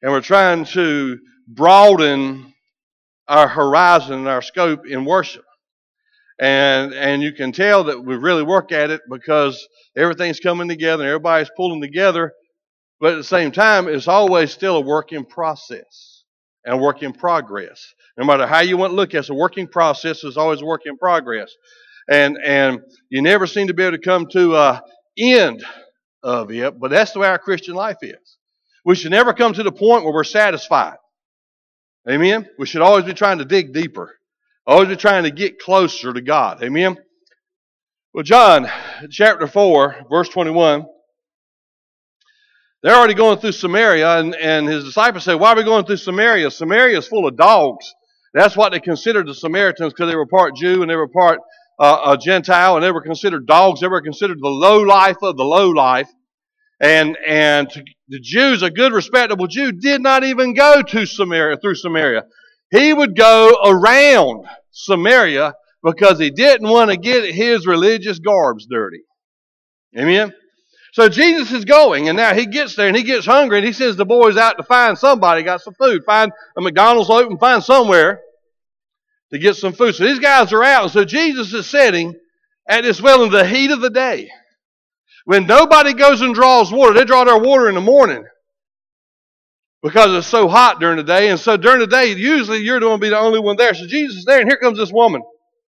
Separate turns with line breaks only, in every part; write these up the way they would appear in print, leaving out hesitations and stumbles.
And we're trying to broaden our horizon and our scope in worship. And you can tell that we really work at it because everything's coming together and everybody's pulling together. But at the same time, it's always still a work in process and a work in progress. No matter how you want to look at it, it's a working process. It's always a work in progress. And you never seem to be able to come to an end of it. But that's the way our Christian life is. We should never come to the point where we're satisfied. Amen? We should always be trying to dig deeper. Always be trying to get closer to God. Amen? Well, John, chapter 4, verse 21, they're already going through Samaria, and his disciples say, why are we going through Samaria? Samaria is full of dogs. That's what they considered the Samaritans because they were part Jew and they were part Gentile, and they were considered dogs. They were considered the low life of the low life. And the Jews, a good, respectable Jew, did not even go to Samaria, through Samaria. He would go around Samaria because he didn't want to get his religious garbs dirty. Amen? So Jesus is going, and now he gets there, and he gets hungry, and he sends the boys out to find somebody, got some food. Find a McDonald's open, find somewhere to get some food. So these guys are out, and so Jesus is sitting at this well in the heat of the day. When nobody goes and draws water, they draw their water in the morning because it's so hot during the day. And so during the day, usually you're going to be the only one there. So Jesus is there, and here comes this woman.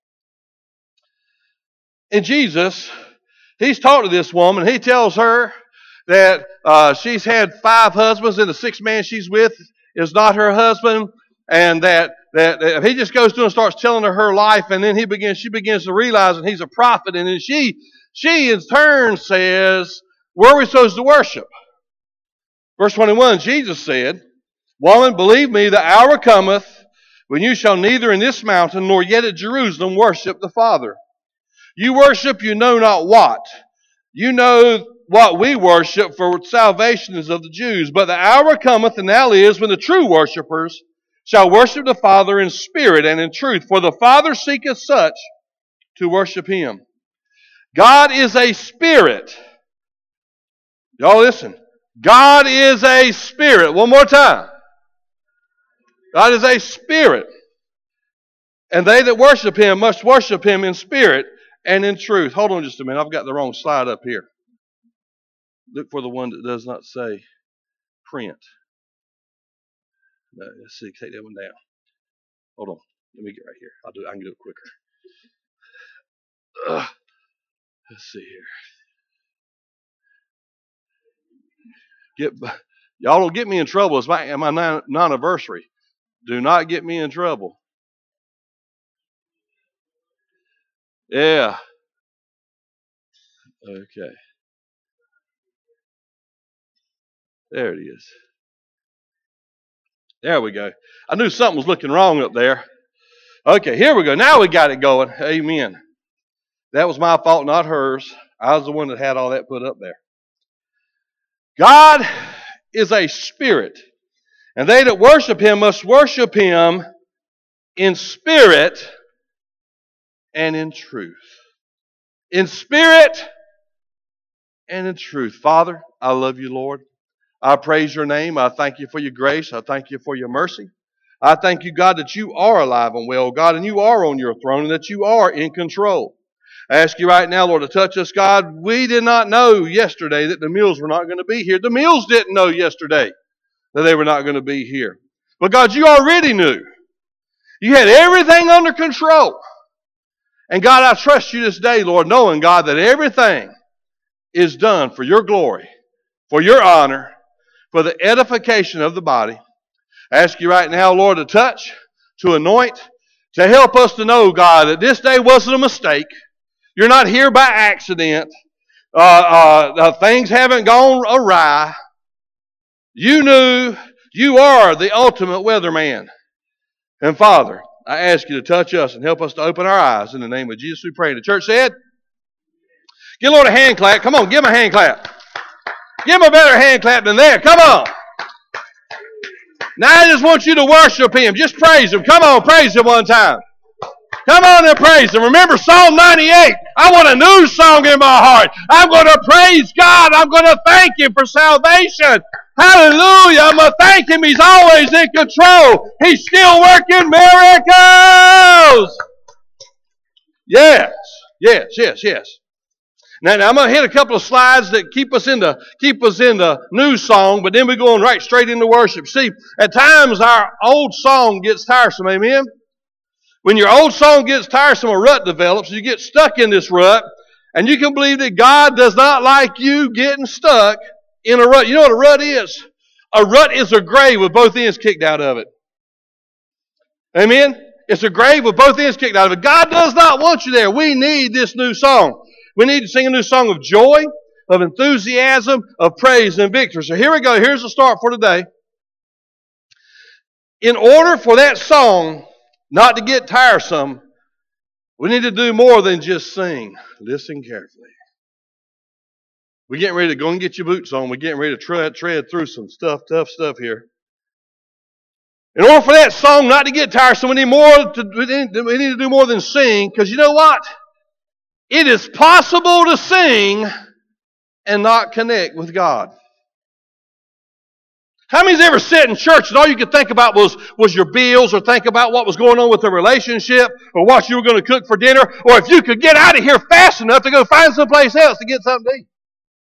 And Jesus, he's talking to this woman. He tells her that she's had 5 husbands, and the 6th man she's with is not her husband. And that if he just goes through and starts telling her life, and then she begins to realize that he's a prophet, and then she in turn says, where are we supposed to worship? Verse 21, Jesus said, woman, believe me, the hour cometh when you shall neither in this mountain nor yet at Jerusalem worship the Father. You worship you know not what. You know what we worship, for salvation is of the Jews. But the hour cometh, and now is, when the true worshipers shall worship the Father in spirit and in truth. For the Father seeketh such to worship Him. God is a spirit. Y'all listen. God is a spirit. One more time. God is a spirit. And they that worship Him must worship Him in spirit and in truth. Hold on just a minute. I've got the wrong slide up here. Look for the one that does not say print. No, let's see. Take that one down. Hold on. Let me get right here. I can do it quicker. Let's see here. Y'all don't get me in trouble. It's my non-anniversary. Do not get me in trouble. Yeah. Okay. There it is. There we go. I knew something was looking wrong up there. Okay, here we go. Now we got it going. Amen. That was my fault, not hers. I was the one that had all that put up there. God is a spirit, and they that worship Him must worship Him in spirit and in truth. In spirit and in truth. Father, I love you, Lord. I praise your name. I thank you for your grace. I thank you for your mercy. I thank you, God, that you are alive and well, God, and you are on your throne, and that you are in control. I ask you right now, Lord, to touch us, God. We did not know yesterday that the Mills were not going to be here. The Mills didn't know yesterday that they were not going to be here. But God, you already knew. You had everything under control. And God, I trust you this day, Lord, knowing, God, that everything is done for your glory, for your honor, for the edification of the body. I ask you right now, Lord, to touch, to anoint, to help us to know, God, that this day wasn't a mistake. You're not here by accident. Things haven't gone awry. You knew you are the ultimate weatherman. And Father, I ask you to touch us and help us to open our eyes. In the name of Jesus we pray. The church said, give Lord a hand clap. Come on, give him a hand clap. Give him a better hand clap than that. Come on. Now I just want you to worship Him. Just praise Him. Come on, praise Him one time. Come on and praise Him. Remember Psalm 98. I want a new song in my heart. I'm going to praise God. I'm going to thank Him for salvation. Hallelujah. I'm to thank Him. He's always in control. He's still working miracles. Yes, yes, yes, yes. Now I'm going to hit a couple of slides that keep us in the new song, but then we're going right straight into worship. See, at times our old song gets tiresome, amen? When your old song gets tiresome, a rut develops. You get stuck in this rut, and you can believe that God does not like you getting stuck in a rut. You know what a rut is? A rut is a grave with both ends kicked out of it. Amen? It's a grave with both ends kicked out of it. God does not want you there. We need this new song. We need to sing a new song of joy, of enthusiasm, of praise and victory. So here we go. Here's the start for today. In order for that song not to get tiresome, we need to do more than just sing. Listen carefully. We're getting ready to go and get your boots on. We're getting ready to tread through some tough stuff here. In order for that song not to get tiresome, we need to do more than sing, because you know what? It is possible to sing and not connect with God. How many's ever sat in church and all you could think about was your bills, or think about what was going on with the relationship, or what you were going to cook for dinner, or if you could get out of here fast enough to go find someplace else to get something to eat?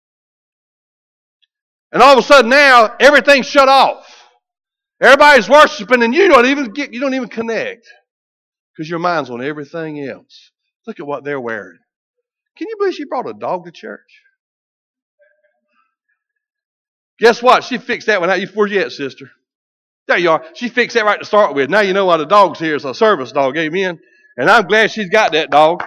And all of a sudden now, everything's shut off. Everybody's worshiping, and you don't even connect, because your mind's on everything else. Look at what they're wearing. Can you believe she brought a dog to church? Guess what? She fixed that one out. Where's you at, sister? There you are. She fixed that right to start with. Now you know why the dog's here. It's a service dog. Amen. And I'm glad she's got that dog.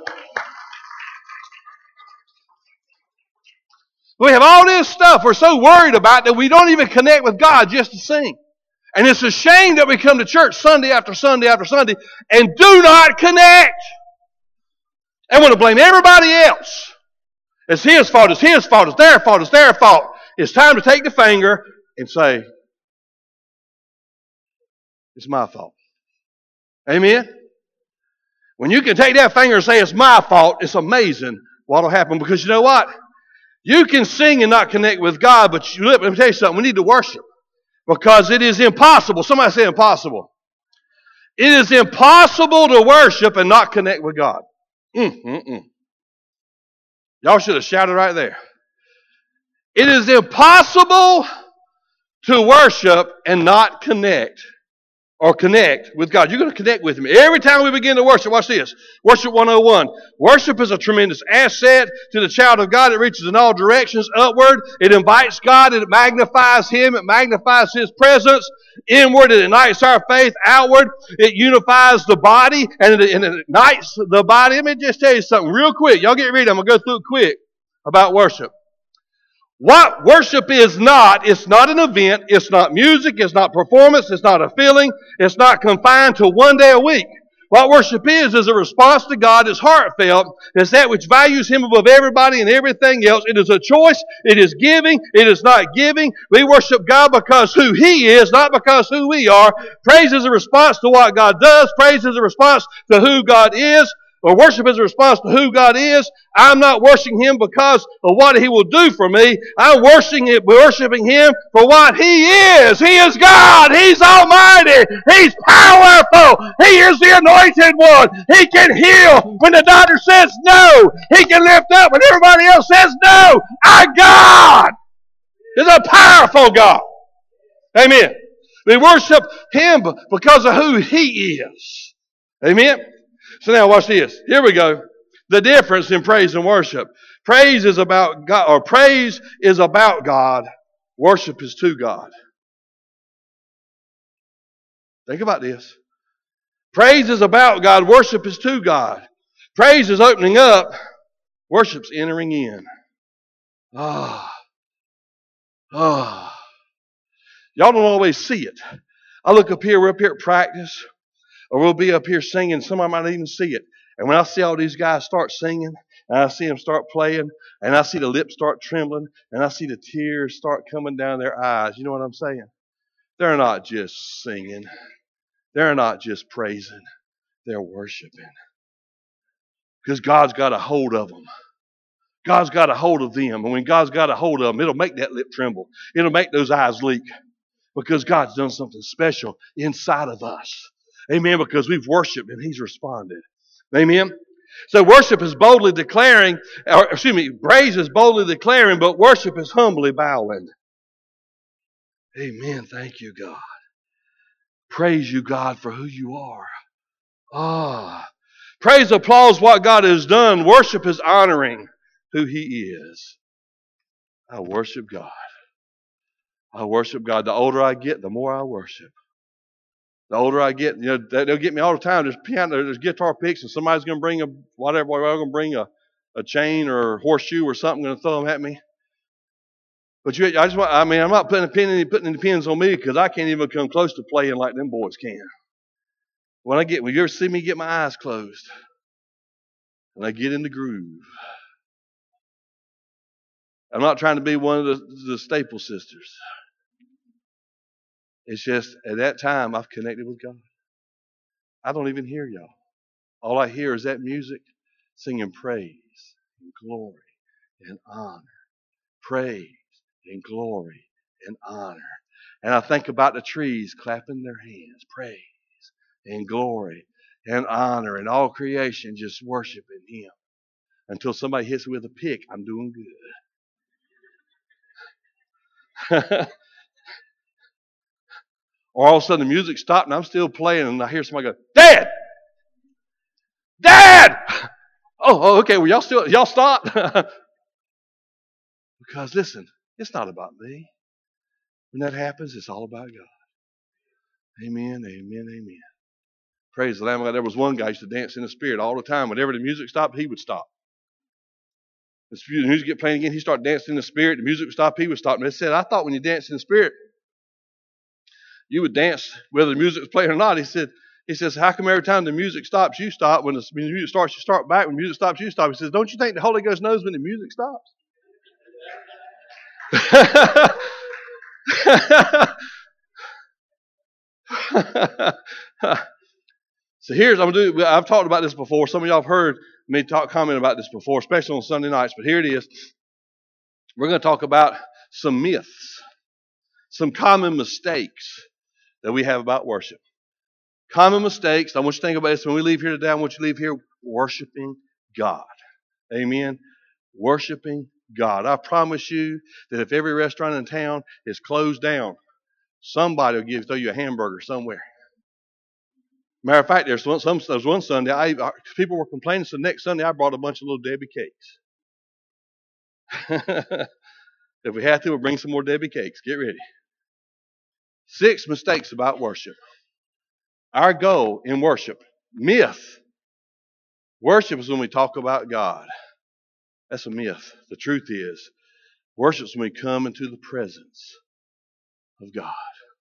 We have all this stuff we're so worried about that we don't even connect with God just to sing. And it's a shame that we come to church Sunday after Sunday after Sunday and do not connect. And want to blame everybody else. It's his fault, it's his fault, it's their fault, it's their fault. It's time to take the finger and say, it's my fault. Amen? When you can take that finger and say it's my fault, it's amazing what will happen. Because you know what? You can sing and not connect with God, but let me tell you something. We need to worship. Because it is impossible. Somebody say impossible. It is impossible to worship and not connect with God. Y'all should have shouted right there. It is impossible to worship and not connect with God. You're going to connect with Him. Every time we begin to worship, watch this. Worship 101. Worship is a tremendous asset to the child of God. It reaches in all directions upward. It invites God. It magnifies Him. It magnifies His presence. Inward, it ignites our faith. Outward, it unifies the body and it ignites the body. Let me just tell you something real quick. Y'all get ready. I'm going to go through it quick about worship. What worship is not, it's not an event, it's not music, it's not performance, it's not a feeling, it's not confined to one day a week. What worship is a response to God. It's heartfelt. It's that which values Him above everybody and everything else. It is a choice. It is giving. It is not giving. We worship God because who He is, not because who we are. Praise is a response to what God does. Praise is a response to who God is. Or worship is a response to who God is. I'm not worshiping Him because of what He will do for me. I'm worshiping Him for what He is. He is God. He's almighty. He's powerful. He is the anointed one. He can heal when the doctor says no. He can lift up when everybody else says no. Our God is a powerful God. Amen. We worship Him because of who He is. Amen. So now watch this. Here we go. The difference in praise and worship. Praise is about God, or praise is about God. Worship is to God. Think about this. Praise is about God. Worship is to God. Praise is opening up. Worship's entering in. Y'all don't always see it. I look up here, we're up here at practice. Or we'll be up here singing. Somebody might not even see it. And when I see all these guys start singing, and I see them start playing, and I see the lips start trembling, and I see the tears start coming down their eyes, you know what I'm saying? They're not just singing. They're not just praising. They're worshiping. Because God's got a hold of them. God's got a hold of them. And when God's got a hold of them, it'll make that lip tremble. It'll make those eyes leak. because God's done something special inside of us. Amen. Because we've worshiped and He's responded. Amen. So worship is boldly declaring, praise is boldly declaring, but worship is humbly bowing. Amen. Thank you, God. Praise you, God, for who you are. Praise applauds what God has done. Worship is honoring who He is. I worship God. I worship God. The older I get, the more I worship. The older I get, they'll get me all the time. There's piano, there's guitar picks, and somebody's going to bring I'm going to bring a chain or a horseshoe or something, going to throw them at me. But I'm not putting any pins on me because I can't even come close to playing like them boys can. When you ever see me get my eyes closed and I get in the groove, I'm not trying to be one of the Staple Sisters. It's just at that time I've connected with God. I don't even hear y'all. All I hear is that music singing praise and glory and honor. Praise and glory and honor. And I think about the trees clapping their hands. Praise and glory and honor, and all creation just worshiping Him. Until somebody hits me with a pick, I'm doing good. Or all of a sudden the music stopped and I'm still playing and I hear somebody go, Dad! Dad! Oh, okay, well y'all stop? Because listen, it's not about me. When that happens, it's all about God. Amen, amen, amen. Praise the Lamb of God. There was one guy who used to dance in the Spirit all the time. Whenever the music stopped, he would stop. The music get playing again, he started dancing in the Spirit. The music would stop, he would stop. And they said, I thought when you danced in the Spirit, you would dance whether the music was playing or not. He says, how come every time the music stops, you stop? When the music starts, you start back. When the music stops, you stop. He says, don't you think the Holy Ghost knows when the music stops? So I've talked about this before. Some of y'all have heard me comment about this before, especially on Sunday nights, but here it is. We're going to talk about some myths, some common mistakes that we have about worship. Common mistakes. I want you to think about this. When we leave here today, I want you to leave here worshiping God. Amen. Worshiping God. I promise you that if every restaurant in town is closed down, somebody will throw you a hamburger somewhere. Matter of fact, there was one Sunday, people were complaining, so next Sunday I brought a bunch of little Debbie cakes. If we have to, we'll bring some more Debbie cakes. Get ready. 6 mistakes about worship. Our goal in worship, myth. Worship is when we talk about God. That's a myth. The truth is, worship is when we come into the presence of God.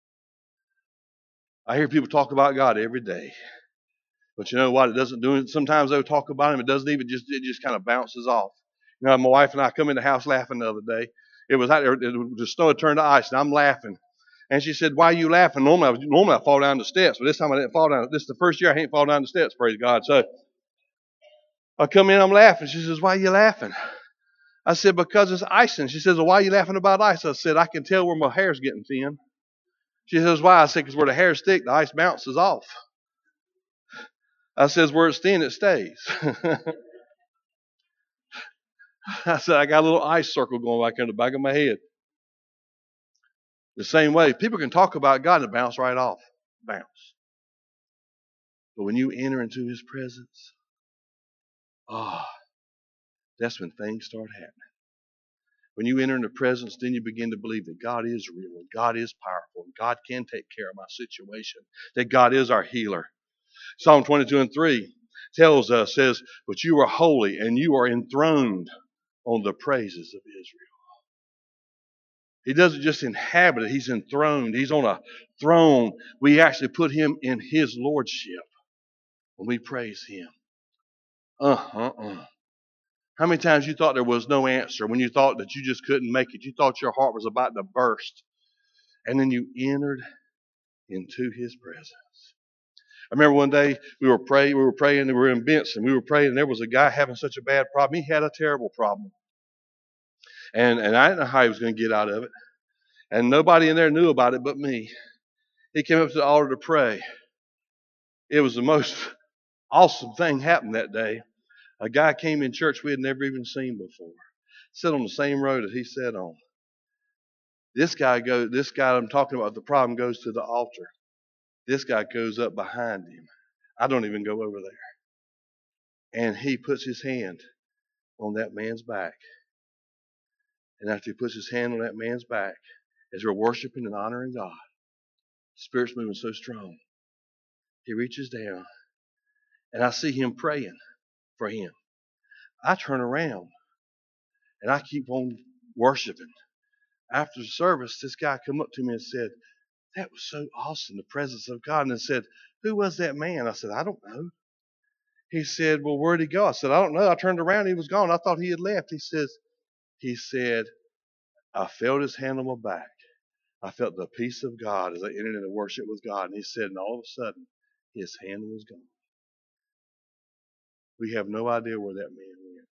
I hear people talk about God every day. But you know what? It doesn't do it. Sometimes they'll talk about Him. It doesn't even it just kind of bounces off. You know, my wife and I come in the house laughing the other day. It was out there, the snow had turned to ice, and I'm laughing. And she said, why are you laughing? Normally I fall down the steps, but this time I didn't fall down. This is the first year I ain't fallen down the steps, praise God. So I come in, I'm laughing. She says, why are you laughing? I said, because it's icing. She says, well, why are you laughing about ice? I said, I can tell where my hair's getting thin. She says, why? I said, because where the hair's thick, the ice bounces off. I says, where it's thin, it stays. I said, I got a little ice circle going back in the back of my head. The same way, people can talk about God and bounce right off. Bounce. But when you enter into His presence, that's when things start happening. When you enter into presence, then you begin to believe that God is real, and God is powerful, and God can take care of my situation, that God is our healer. Psalm 22:3 tells us, says, but you are holy, and you are enthroned on the praises of Israel. He doesn't just inhabit it, He's enthroned. He's on a throne. We actually put Him in His lordship when we praise Him. How many times you thought there was no answer, when you thought that you just couldn't make it? You thought your heart was about to burst. And then you entered into His presence. I remember one day we were praying, and we were in Benson. We were praying, and there was a guy having such a bad problem. He had a terrible problem. And I didn't know how he was going to get out of it. And nobody in there knew about it but me. He came up to the altar to pray. It was the most awesome thing happened that day. A guy came in church we had never even seen before. Sat on the same row that he sat on. This guy I'm talking about, the problem, goes to the altar. This guy goes up behind him. I don't even go over there. And he puts his hand on that man's back. And after he puts his hand on that man's back, as we're worshiping and honoring God, the Spirit's moving so strong. He reaches down, and I see him praying for him. I turn around, and I keep on worshiping. After the service, this guy come up to me and said, "That was so awesome, the presence of God." And I said, "Who was that man?" I said, "I don't know." He said, "Well, where'd he go?" I said, "I don't know." I turned around, he was gone. I thought he had left. He said, "I felt his hand on my back. I felt the peace of God as I entered into worship with God." And he said, and all of a sudden, his hand was gone. We have no idea where that man went.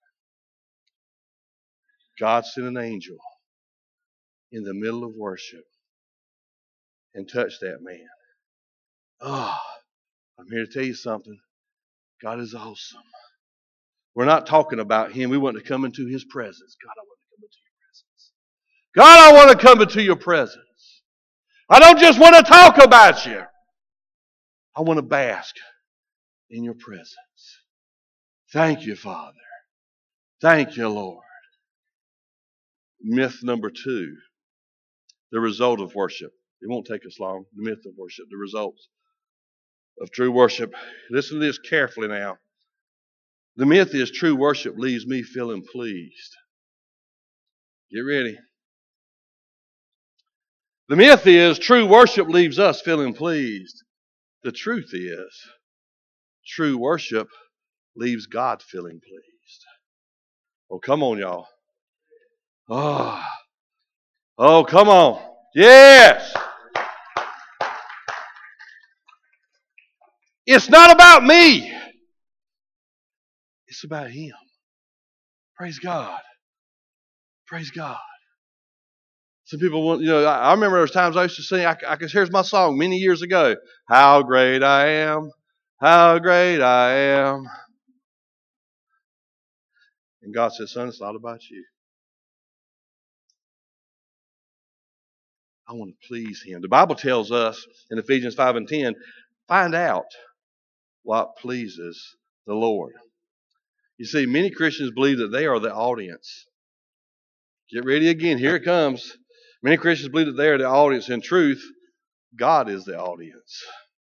God sent an angel in the middle of worship and touched that man. Oh, I'm here to tell you something. God is awesome. We're not talking about him. We want to come into his presence. God, I want to come into your presence. God, I want to come into your presence. I don't just want to talk about you. I want to bask in your presence. Thank you, Father. Thank you, Lord. Myth number 2, the result of worship. It won't take us long. The myth of worship, the results of true worship. Listen to this carefully now. The myth is true worship leaves me feeling pleased. Get ready. The myth is true worship leaves us feeling pleased. The truth is true worship leaves God feeling pleased. Oh, come on, y'all. Oh, come on. Yes. It's not about me. It's about him. Praise God. Praise God. Some people want, I remember there was times I used to sing, here's my song many years ago. How great I am. How great I am. And God said, son, it's not about you. I want to please him. The Bible tells us in Ephesians 5 and 10, find out what pleases the Lord. You see, many Christians believe that they are the audience. Get ready again. Here it comes. Many Christians believe that they are the audience. In truth, God is the audience.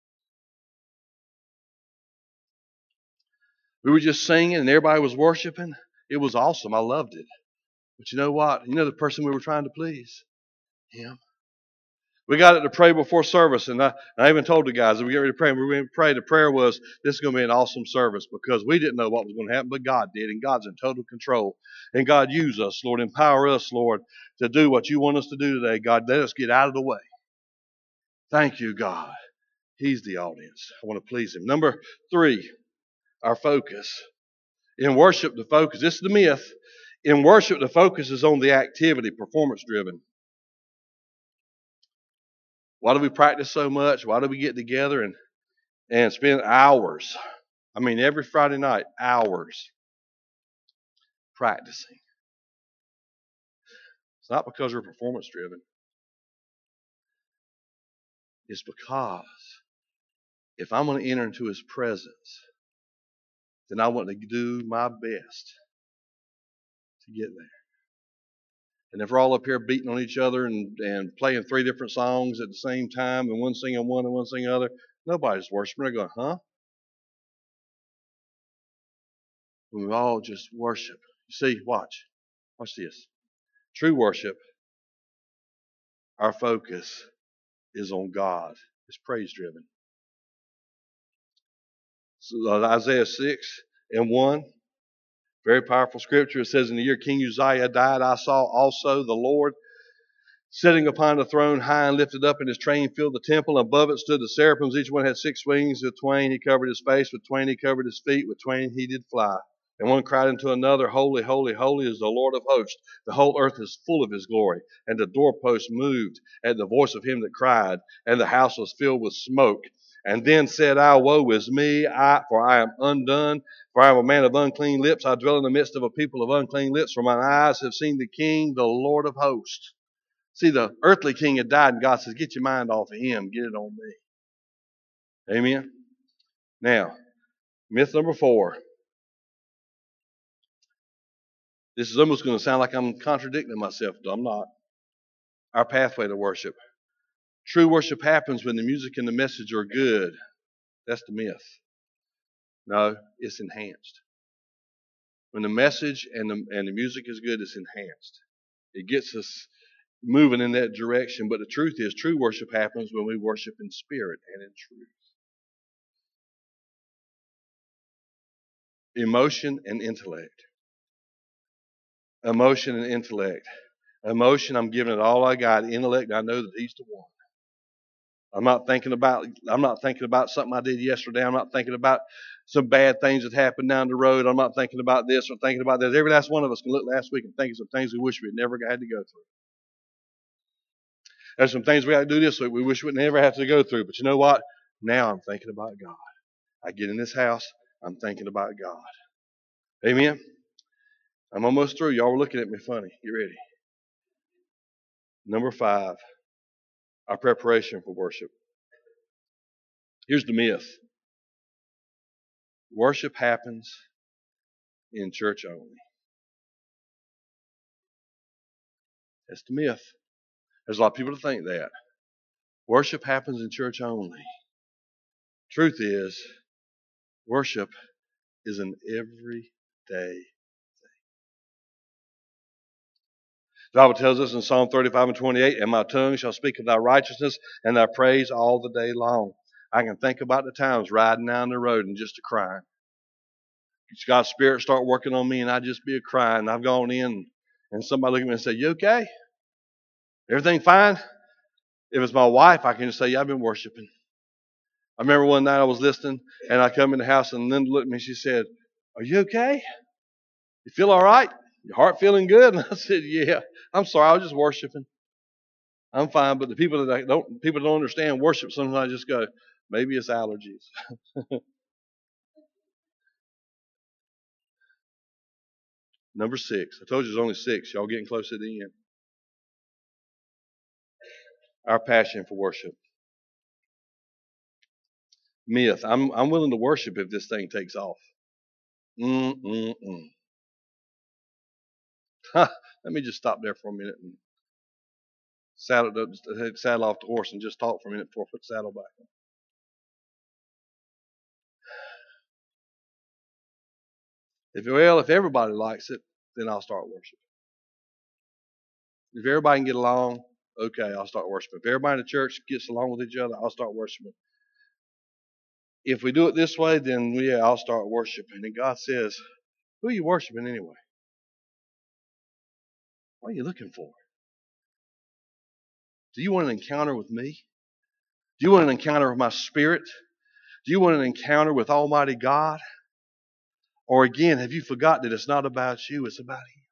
We were just singing and everybody was worshiping. It was awesome. I loved it. But you know what? You know the person we were trying to please? Him. We got it to pray before service, and I even told the guys that we get ready to pray. And we were going to pray. The prayer was, this is going to be an awesome service, because we didn't know what was going to happen, but God did, and God's in total control. And God, use us, Lord. Empower us, Lord, to do what you want us to do today. God, let us get out of the way. Thank you, God. He's the audience. I want to please him. Number 3, our focus. In worship, the focus. This is the myth. In worship, the focus is on the activity, performance driven. Why do we practice so much? Why do we get together and spend hours? I mean, every Friday night, hours practicing. It's not because we're performance driven. It's because if I'm going to enter into his presence, then I want to do my best to get there. And if we're all up here beating on each other and playing 3 different songs at the same time, and one singing one and one singing the other, nobody's worshiping. They're going, huh? We all just worship. You see, watch this. True worship, our focus is on God. It's praise driven. So Isaiah 6 and 1, very powerful scripture. It says, in the year King Uzziah died, I saw also the Lord sitting upon the throne, high and lifted up, and his train filled the temple. Above it stood the seraphims. Each one had 6 wings. With 2 he covered his face. With 2 he covered his feet. With 2 he did fly. And one cried unto another, Holy, holy, holy is the Lord of hosts. The whole earth is full of his glory. And the doorpost moved at the voice of him that cried, and the house was filled with smoke. And then said I, Woe is me, for I am undone, for I am a man of unclean lips. I dwell in the midst of a people of unclean lips, for mine eyes have seen the King, the Lord of hosts. See, the earthly king had died, and God says, Get your mind off of him, get it on me. Amen? Now, myth number 4. This is almost going to sound like I'm contradicting myself, but I'm not. Our pathway to worship. True worship happens when the music and the message are good. That's the myth. No, it's enhanced. When the message and the music is good, it's enhanced. It gets us moving in that direction. But the truth is, true worship happens when we worship in spirit and in truth. Emotion and intellect. Emotion and intellect. Emotion, I'm giving it all I got. Intellect, I know that he's the one. I'm not thinking about something I did yesterday. I'm not thinking about some bad things that happened down the road. I'm not thinking about this or thinking about that. Every last one of us can look last week and think of some things we wish we'd never had to go through. There's some things we had to do this week we wish we'd never have to go through. But you know what? Now I'm thinking about God. I get in this house, I'm thinking about God. Amen? I'm almost through. Y'all were looking at me funny. Get ready. Number 5, our preparation for worship. Here's the myth. Worship happens in church only. That's the myth. There's a lot of people that think that. Worship happens in church only. Truth is, worship is an everyday. The Bible tells us in Psalm 35 and 28, And my tongue shall speak of thy righteousness and thy praise all the day long. I can think about the times riding down the road and just a crying. God's Spirit start working on me and I just be a crying. I've gone in and somebody look at me and say, You okay? Everything fine? If it's my wife, I can just say, Yeah, I've been worshiping. I remember one night I was listening and I come in the house and Linda looked at me and she said, Are you okay? You feel all right? Your heart feeling good? And I said, Yeah. I'm sorry, I was just worshiping. I'm fine, but the people that don't understand worship, sometimes I just go, maybe it's allergies. Number 6. I told you there's only 6. Y'all getting close to the end. Our passion for worship. Myth. I'm willing to worship if this thing takes off. Let me just stop there for a minute and saddle off the horse and just talk for a minute before I put the saddle back on. If everybody likes it, then I'll start worshiping. If everybody can get along, okay, I'll start worshiping. If everybody in the church gets along with each other, I'll start worshiping. If we do it this way, then I'll start worshiping. And God says, who are you worshiping anyway? What are you looking for? Do you want an encounter with me? Do you want an encounter with my spirit? Do you want an encounter with Almighty God? Or again, have you forgotten that it's not about you, it's about Him?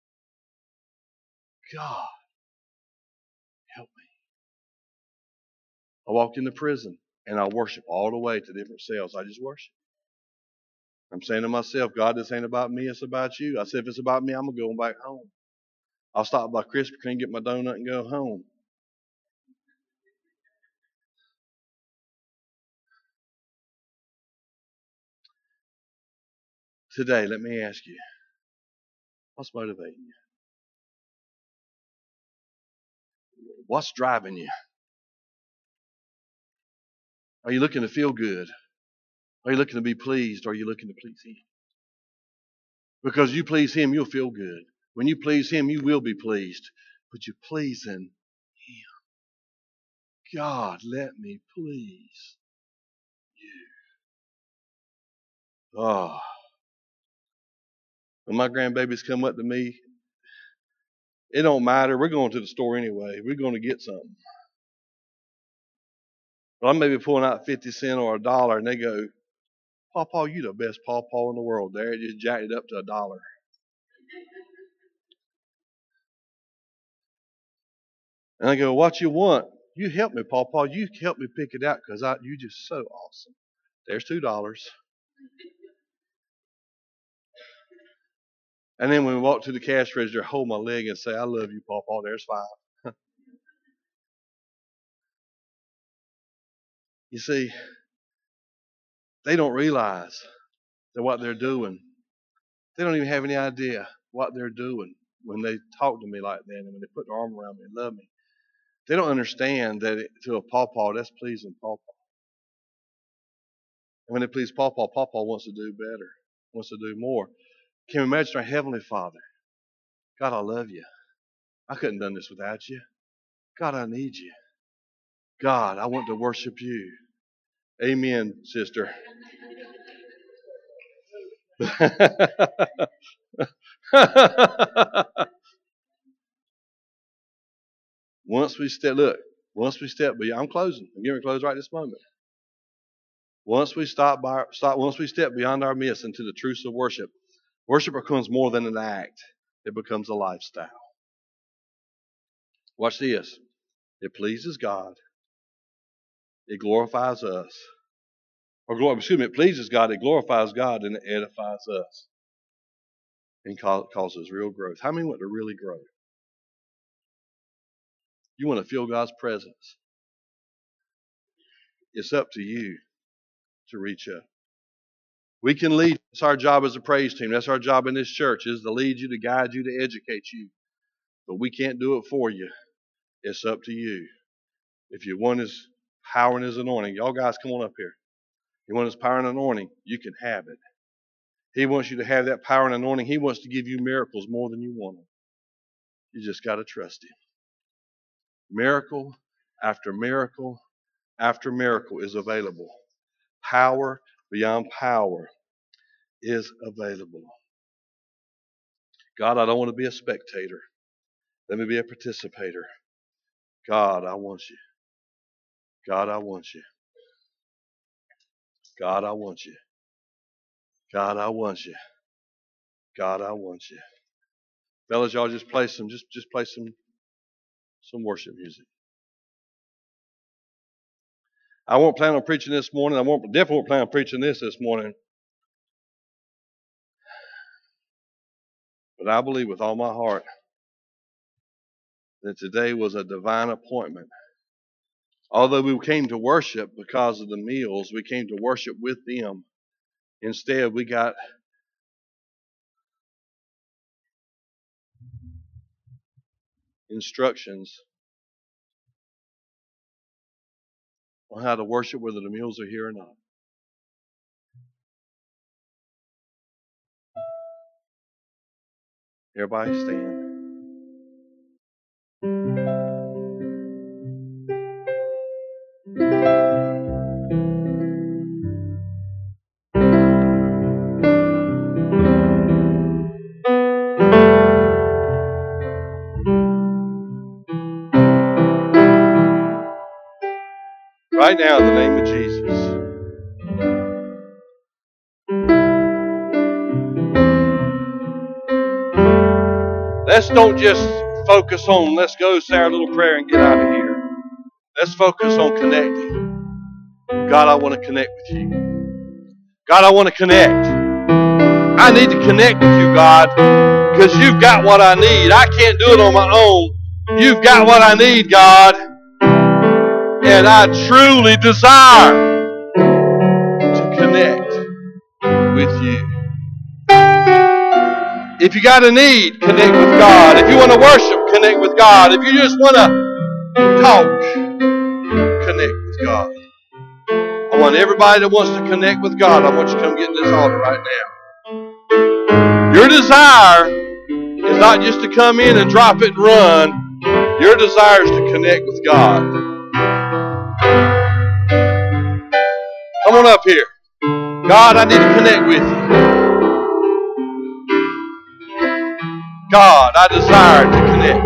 God, help me. I walk into prison and I worship all the way to different cells. I just worship. I'm saying to myself, God, this ain't about me, it's about you. I said, if it's about me, I'm going to go back home. I'll stop by Krispy Kreme, get my donut, and go home. Today, let me ask you, what's motivating you? What's driving you? Are you looking to feel good? Are you looking to be pleased? Or are you looking to please Him? Because you please Him, you'll feel good. When you please Him, you will be pleased. But you're pleasing Him. God, let me please you. Oh. When my grandbabies come up to me, it don't matter. We're going to the store anyway. We're going to get something. Well, I may be pulling out 50 cents or $1, and they go, Paw, you the best paw in the world there. It just jacked it up to $1. And I go, what you want? You help me, Paw. You help me pick it out because you just so awesome. There's $2. And then when we walk to the cash register, hold my leg and say, I love you, Paw. There's $5. You see, they don't realize that what they're doing, they don't even have any idea what they're doing when they talk to me like that and when they put their arm around me and love me. They don't understand that to a Paw, that's pleasing Paw. And when they please Paw wants to do better, wants to do more. Can you imagine our Heavenly Father? God, I love you. I couldn't have done this without you. God, I need you. God, I want to worship you. Amen, sister. Once we step beyond, I'm closing. I'm getting ready to close right this moment. Once we step beyond our midst into the truths of worship, worship becomes more than an act. It becomes a lifestyle. Watch this. It pleases God. It glorifies us. It pleases God, it glorifies God, and it edifies us. And causes real growth. How many want to really grow? You want to feel God's presence. It's up to you to reach up. We can lead. That's our job as a praise team. That's our job in this church, is to lead you, to guide you, to educate you. But we can't do it for you. It's up to you. If you want His power and His anointing, y'all guys come on up here. You want His power and anointing, you can have it. He wants you to have that power and anointing. He wants to give you miracles more than you want them. You just got to trust Him. Miracle after miracle after miracle is available. Power beyond power is available. God, I don't want to be a spectator. Let me be a participator. God, I want you. God, I want you. God, I want you. God, I want you. God, I want you. Fellas, y'all just play some worship music. I won't plan on preaching this morning. Definitely won't plan on preaching this morning. But I believe with all my heart that today was a divine appointment. Although we came to worship because of the meals, we came to worship with them. Instead, we got instructions on how to worship whether the meals are here or not. Everybody stand. Right now, in the name of Jesus. Let's don't just focus on, let's go say our little prayer and get out of here. Let's focus on connecting. God, I want to connect with you. God, I want to connect. I need to connect with you, God, because you've got what I need. I can't do it on my own. You've got what I need, God. And I truly desire to connect with you. If you got a need, connect with God. If you want to worship, connect with God. If you just want to talk, connect with God. I want everybody that wants to connect with God, I want you to come get in this altar right now. Your desire is not just to come in and drop it and run. Your desire is to connect with God. Come on up here. God, I need to connect with you. God, I desire to connect.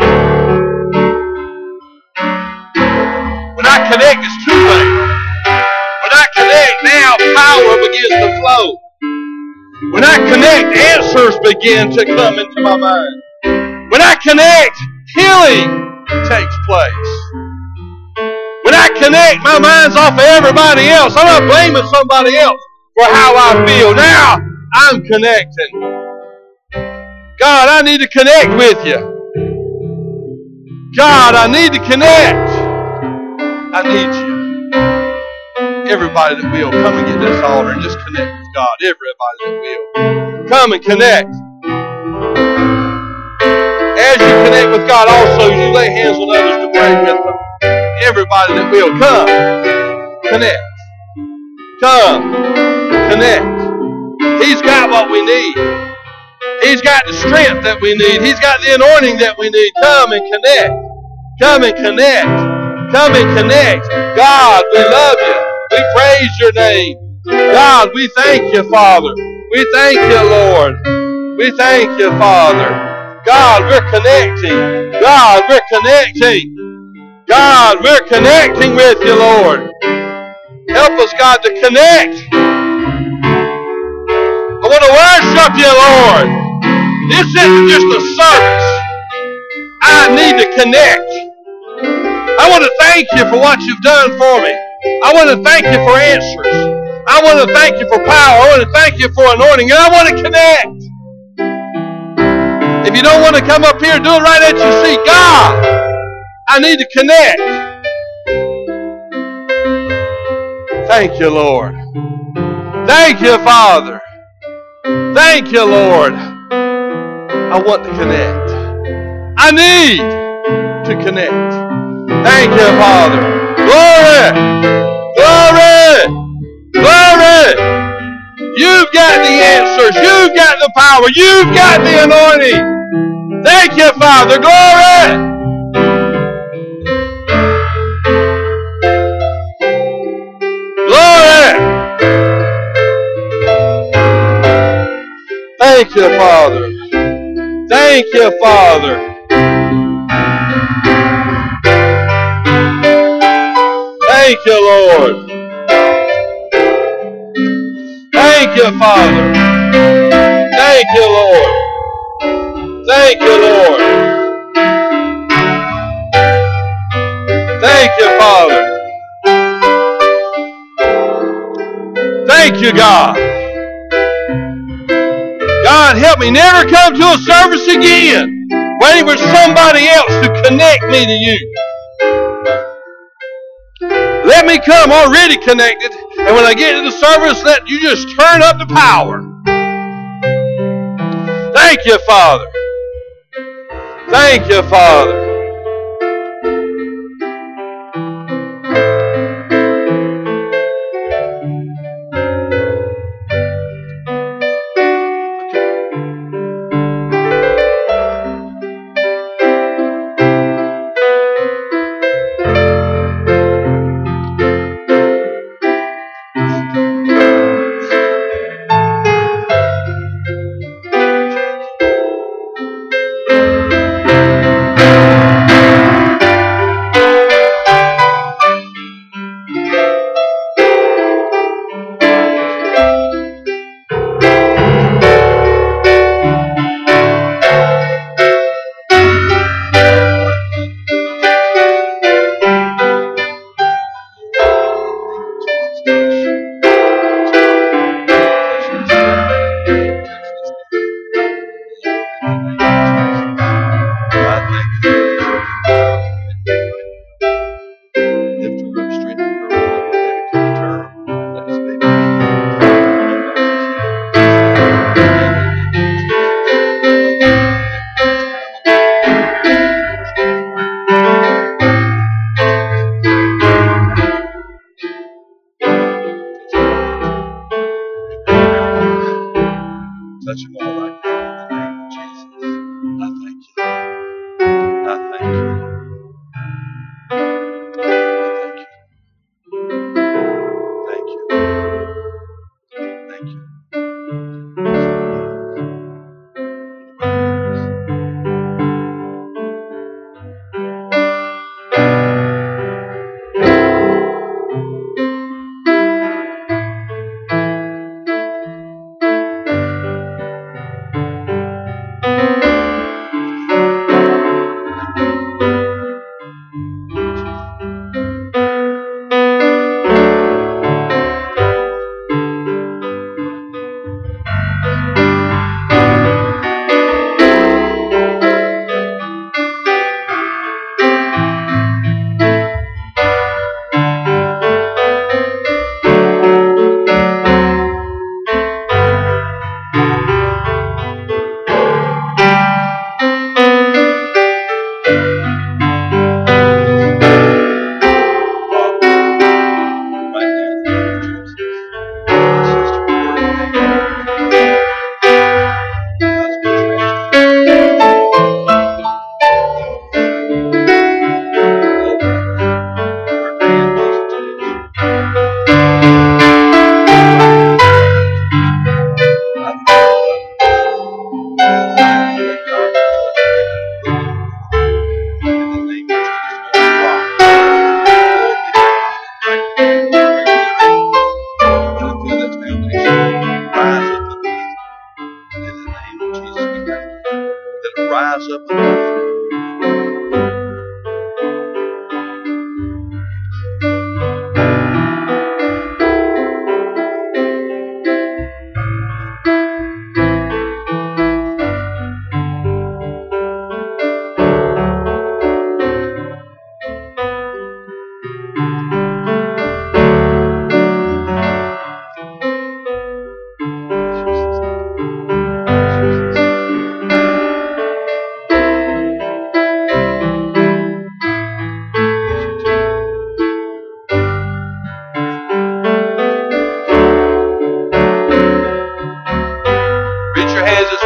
When I connect, it's too late. When I connect now, power begins to flow. When I connect, answers begin to come into my mind. When I connect, healing takes place. When I connect, my mind's off of everybody else. I'm not blaming somebody else for how I feel. Now I'm connecting. God, I need to connect with you. God, I need to connect. I need you. Everybody that will, come and get this altar and just connect with God. Everybody that will. Come and connect. As you connect with God, also you lay hands on others to pray with them. Everybody that will, come. Connect. Come. Connect. He's got what we need. He's got the strength that we need. He's got the anointing that we need. Come and connect. Come and connect. Come and connect. God, we love you. We praise your name. God, we thank you, Father. We thank you, Lord. We thank you, Father. God, we're connecting. God, we're connecting. God, we're connecting with you, Lord. Help us, God, to connect. I want to worship you, Lord. This isn't just a service. I need to connect. I want to thank you for what you've done for me. I want to thank you for answers. I want to thank you for power. I want to thank you for anointing. And I want to connect. If you don't want to come up here, do it right at your seat. God, I need to connect. Thank you, Lord. Thank you, Father. Thank you, Lord. I want to connect. I need to connect. Thank you, Father. Glory! Glory! Glory! You've got the answers. You've got the power. You've got the anointing. Thank you, Father. Glory! Glory! Thank you, Father. Thank you, Father. Thank you, Lord. Thank you, Father. Thank you, Lord. Thank you, Lord. Thank you, Father. Thank you, God. God, help me never come to a service again waiting for somebody else to connect me to you. Let me come already connected, and when I get to the service, let you just turn up the power. Thank you, Father. Thank you, Father. Touch them all right now in the name of Jesus. I thank you. I thank you. Thank you. Thank you.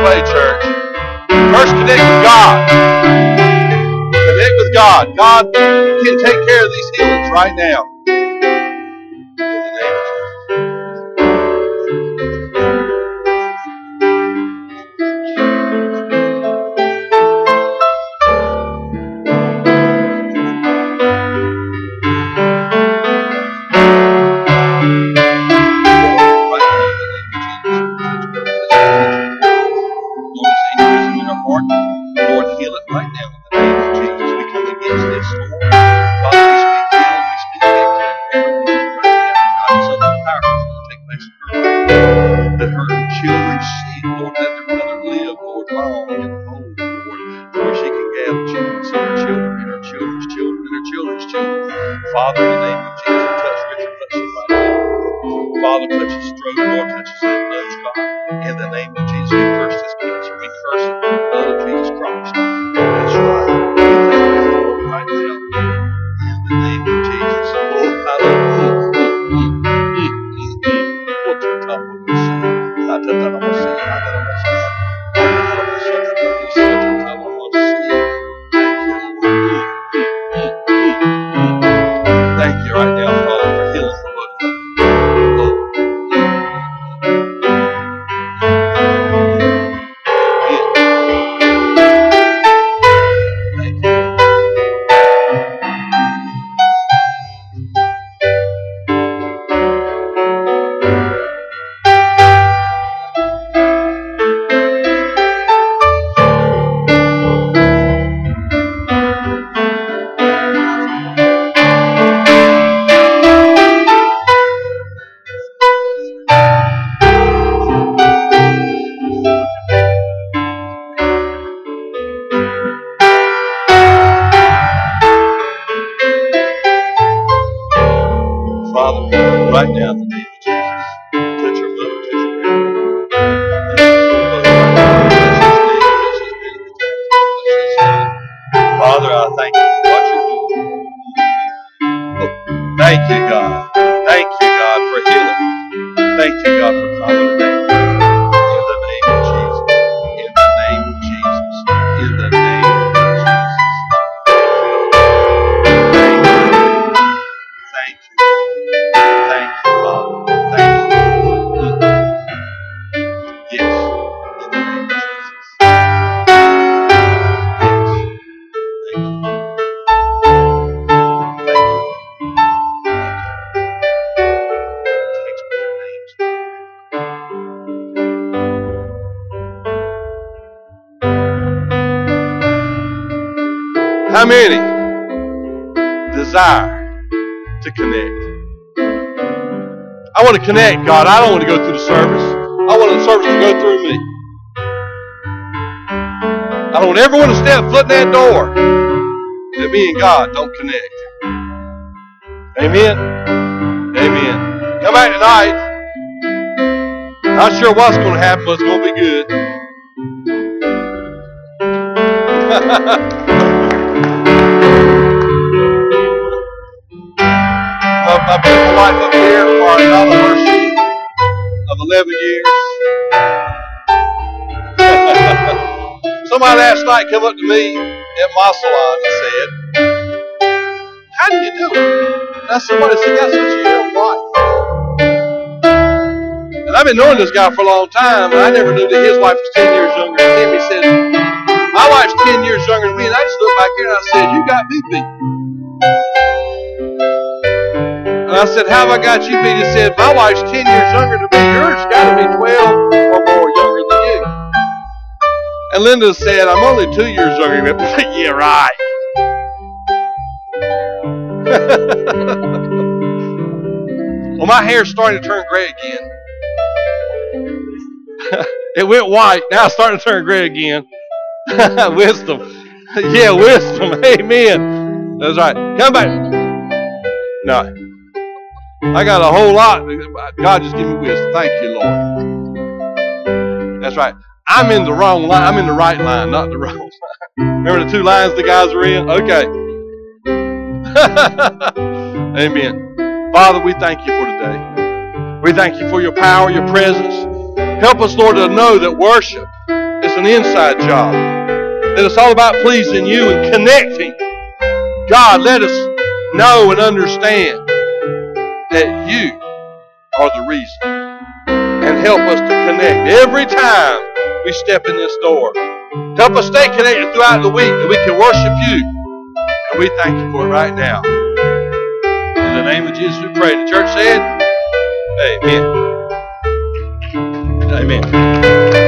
pray, church. First, connect with God. Connect with God. God can take care of these healings right now. In the name of Lord, heal it right now in the name of Jesus. We come against this, Lord. Father, we speak healing, we speak victory. God, something powerful is going to take place in her life. Let her children see, Lord, let their mother live, Lord, long and old, Lord, where she can gather children, see her children, and her children's children, and her children's children. Father, in the name of Jesus, touch Richard Hudson right now. Father, touch his throat, Lord, touch his lymph nodes, God. In the name of Jesus, we curse this cancer. We curse it in the blood of Jesus Christ. That's right. We thank you for it right now. In the name of Jesus. Oh, hallelujah. Thank you right now, Father, for healing the book. Father, right now in the name of Jesus, touch your mother, touch your grandmother. Father, I thank you for what you're doing. Thank you, God. Thank you, God, for healing. Thank you, God, for calming her down. In the name of Jesus. In the name of Jesus. In the name of Jesus. Thank you. Thank you, Father. Thank you. Yes. In the name of Jesus. Yes. Thank you. Thank you. Text me their names. How many desire to connect? I want to connect, God. I don't want to go through the service. I want the service to go through me. I don't want everyone to step foot in that door that me and God don't connect. Amen? Amen. Come back tonight. Not sure what's going to happen, but it's going to be good. My beautiful wife up here for our anniversary of 11 years. Somebody last night came up to me at my salon and said, "How do you do it?" And I said, "Somebody said, "That's such a young wife." And I've been knowing this guy for a long time, and I never knew that his wife was 10 years younger than him. He said, "My wife's 10 years younger than me." And I just looked back here and I said, "You got me beat." And I said, "How have I got you beat?" He said, "My wife's 10 years younger than me. Yours got to be 12 or more younger than you." And Linda said, "I'm only 2 years younger than me." Yeah, right. Well, my hair's starting to turn gray again. It went white. Now it's starting to turn gray again. Wisdom. Yeah, wisdom. Amen. That's right. Come back. No. I got a whole lot. God just give me wisdom. Thank you, Lord. That's right. I'm in the wrong line. I'm in the right line, not the wrong line. Remember the two lines the guys are in? Okay. Amen. Father, we thank you for today. We thank you for your power, your presence. Help us, Lord, to know that worship It's an inside job. That it's all about pleasing you and connecting. God, let us know and understand that you are the reason. And help us to connect every time we step in this door. Help us stay connected throughout the week that we can worship you. And we thank you for it right now. In the name of Jesus we pray. The church said, Amen. Amen.